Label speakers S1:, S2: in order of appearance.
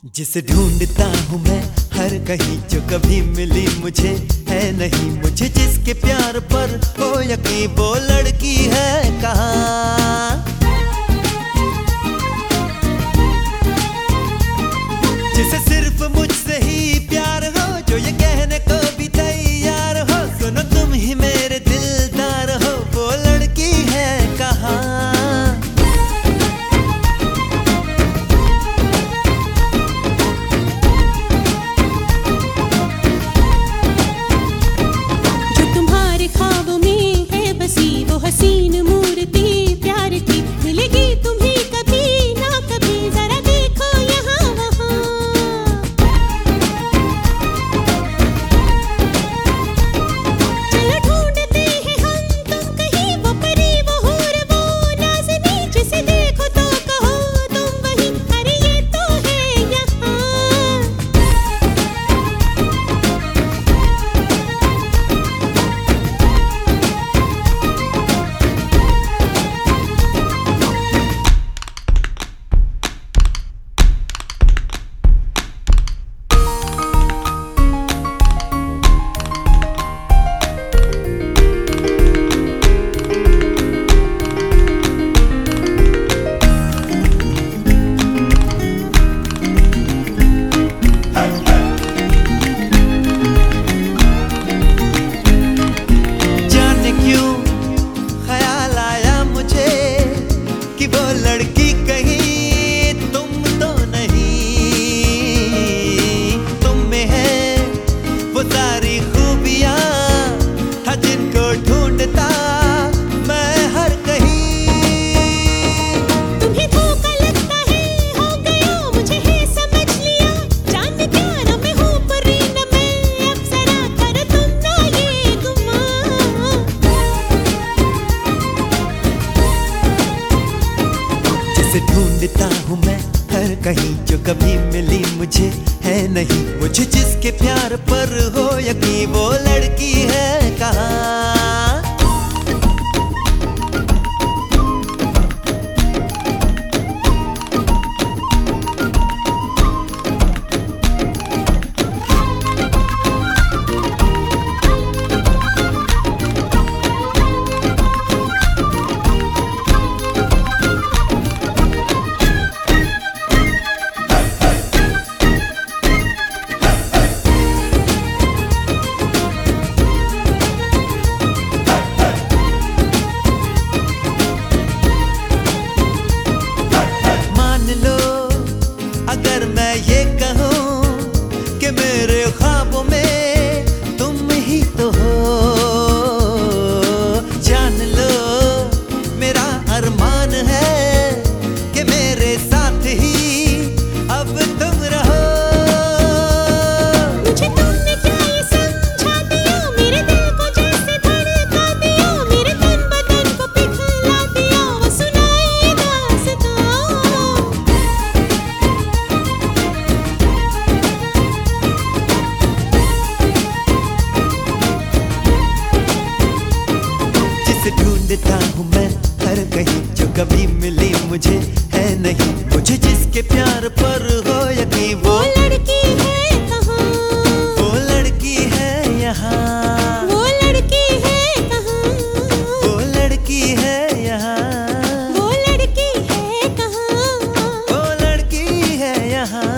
S1: जिसे ढूंढता हूँ मैं हर कहीं, जो कभी मिली मुझे है नहीं। मुझे जिसके प्यार पर हो यकीन, वो लड़की है कहाँ। जिसे सिर्फ मुझसे ही प्यार हो, जो ये कहने को भी तैयार हो, सुनो तुम ही मेरे दिलदार हो, वो लड़की है कहाँ।
S2: हसीन मूर्ति प्यार की मिलेगी तुम्हें कभी ना कभी, जरा देखो यहाँ वहाँ। चलो ढूंढते हैं हम तुम कहीं, वो परी वो हूर वो नाज़नी, जिसे देखो तो कहो तुम वही, अरे ये तो है यहाँ।
S1: लड़की कहीं तुम तो नहीं, तुम में है वो सारी खूबियां, हाँ जिनको ढूंढता मैं हर कहीं।
S2: तुम्हें धोखा लगता है, हो गया मुझे है समझ लिया, जान क्या न मैं हूँ परी न मैं अप्सरा, करो तुम ना ये गुमान।
S1: जिसे ढूंढता हूँ मैं हर कहीं, जो कभी मिली मुझे है नहीं। मुझे जिसके प्यार पर हो यकीन, वो लड़की है कहाँ। अगर मैं ये कहूँ कि मेरे ख्वाबों में तुम ही तो हो, जान लो मेरा अरमान है कि मेरे साथ ही अब तुम रहो।
S2: मुझे तुमने क्या ये समझा दिया, मेरे दिल को जैसे धड़का दिया, मेरे तन बदन को पिघला दिया, वो सुनाए दास्तां।
S1: ढूंढता हूँ मैं हर कहीं, जो कभी मिली मुझे है नहीं। मुझे जिसके प्यार पर हो यकीन, वो
S2: लड़की है कहाँ,
S1: वो लड़की है यहाँ,
S2: वो लड़की है कहाँ,
S1: वो लड़की है यहाँ,
S2: वो लड़की है कहाँ,
S1: वो लड़की है यहाँ।